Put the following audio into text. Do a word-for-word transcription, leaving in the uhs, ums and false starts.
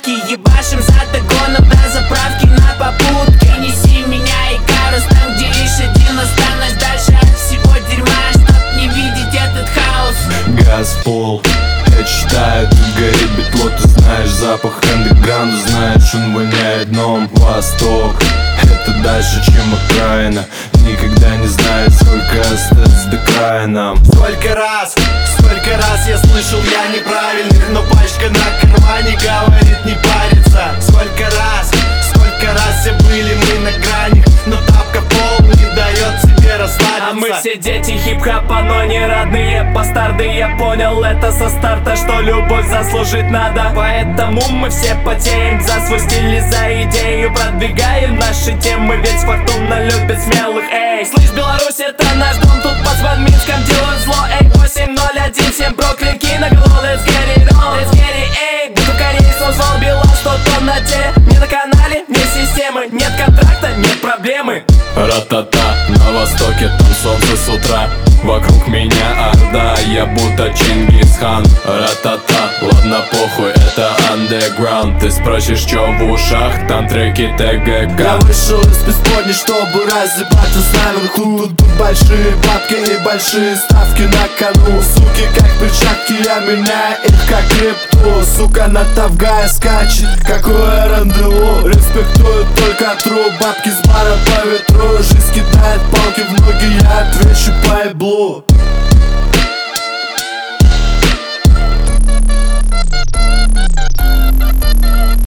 сутки. Ебашим за догоном до заправки на попутке. Неси меня и Карус там, где лишь один останусь. Дальше от всего дерьма, чтоб не видеть этот хаос. Газ в пол, я читаю, тут горит бетло. Ты знаешь запах андеграунда, знаешь, он воняет дном. Восток, это дальше, чем окраина. Никогда не знает, сколько остается до края нам. Сколько раз, сколько раз я слышал я неправильных, но пачка на кармане говорит не париться. Сколько раз, сколько раз все были мы на грани, но тапка пол не дает себе расслабиться. А мы все дети хип-хопа, но не родные бастарды. Я понял это со старта, что любовь заслужить надо. Поэтому мы все потеем за свой стиль и за идею. Продвигаем наши темы, ведь фортуна любит смелых. Эй, слышь, Беларусь, это наш дом, тут под Минском делают зло. Эй, восемь ноль один, всем проклики на голову. Let's get it on, let's get it, эй. Буду корейец, он звал Билан, сто тонн на теле. Не на канале, нет системы, нет контракта, нет проблемы. Ра-та-та, на востоке там солнце с утра. Вокруг меня орда, я будто Чингисхан. Ра-та-та, ладно похуй, это андеграунд. Ты спросишь, чё в ушах, там треки ТГК. Я вышел из преисподней, чтобы разъебаться с наверху. Тут, тут большие бабки и большие ставки на кону. Суки как перчатки, я меняю их как крипту. Сука на Тавгае скачет, какое рандеву. Респектую только тру, бабки с бара по ветру. Жизнь кидает палки в ноги, я отвечу по еблу.